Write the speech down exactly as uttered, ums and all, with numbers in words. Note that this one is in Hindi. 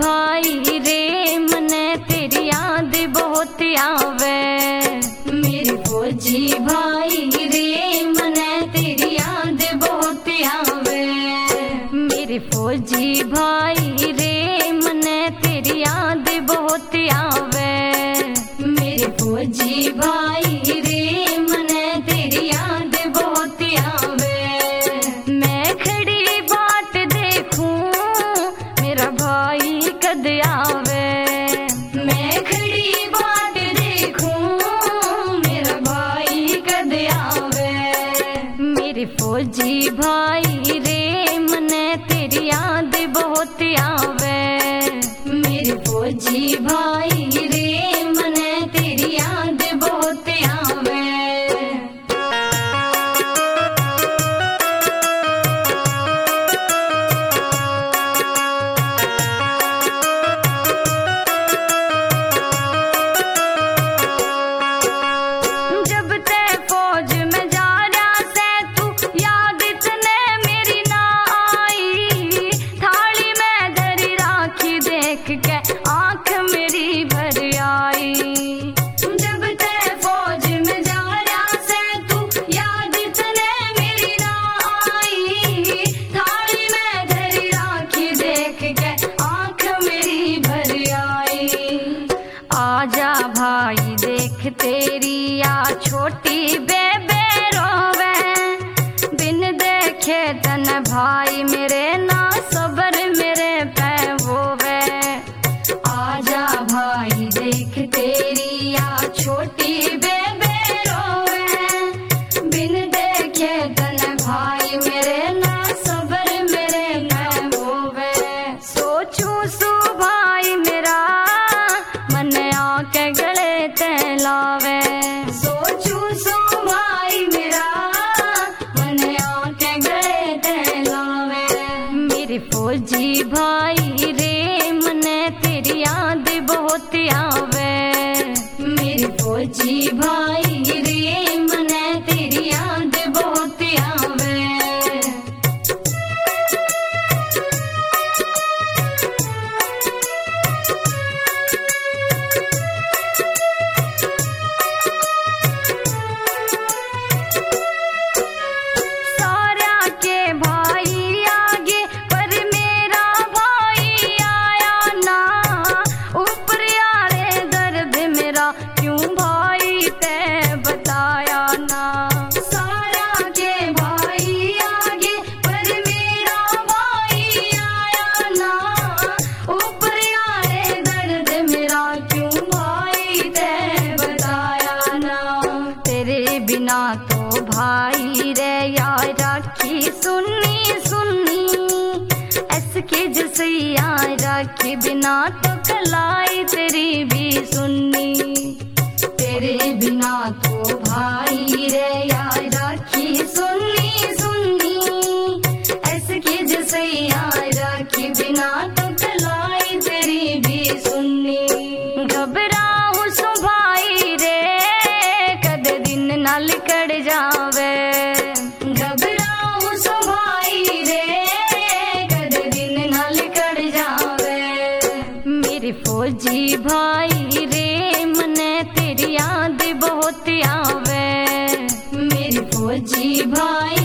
भाई रे मने तेरी याद बहुत आवे। मेरे फौजी भाई रे मने तेरी याद बहुत आवे। मेरे फौजी भाई रे मने तेरी याद बहुत आवे। मेरे फौजी भाई रे मने तेरी याद बहुत आवे। मैं खड़ी बाट देखूं मेरा भाई कद आवे। मैं खड़ी बाट देखूं मेरा भाई कद आवे। मेरे फौजी भाई रे मने तेरी याद बहुत आवे। मेरे फौजी भाई रे मने तेरी याद बहुत आवे। जब ते फौज में जा रहा से तू याद तने मेरी ना आई। थाली में धरी राखी देख के आंख मेरी भर आई। जब ते फौज में जा रहा से तू याद तने मेरी ना आई। थाली में धरी राखी देख के आंख मेरी भर आई। आजा भाई देख तेरी या छोटी बेबे रोवे। बिन देखे तन भाई मेरे ना सबर मेरे पे होवे। आजा भाई देख तेरी या छोटी बेबे रोवे। बिन देखे तन भाई मेरे ना सबर मेरे पे होवे। सोचू सु भाई मेरा मन आके गले ते लावे। सोचू सु भाई मेरा मन आके गले ते लावे। मेरे फौजी भाई रे मने तेरी याद बहुत आवे। मेरे फौजी भाई रे मने तेरी याद बहुत आवे। सारा के भाई आगे पर मेरा भाई आया ना। ऊपर यारे दर्द मेरा क्यों भाई ते बताया ना। सारा के भाई आगे पर मेरा भाई आया ना। ऊपर यारे दर्द मेरा क्यों भाई ते बताया ना। तेरे बिना तो भाई रे यार राखी सुननी सुननी। ऐसके जैसे यार राखी बिना तो कलाई तेरी भी सुननी। तेरे बिना तो भाई रे यार राखी सुननी सुननी। ऐसके जैसे यार राखी बिना तो कलाई तेरी भी सुननी। घबराऊं सो भाई रे कद दिन नाल कड़ जावे। घबराऊं सो भाई रे कद दिन नाल कड़ जावे। मेरे फौजी भाई रे मने तेरी याद बहुत आवे। मेरे फौजी भाई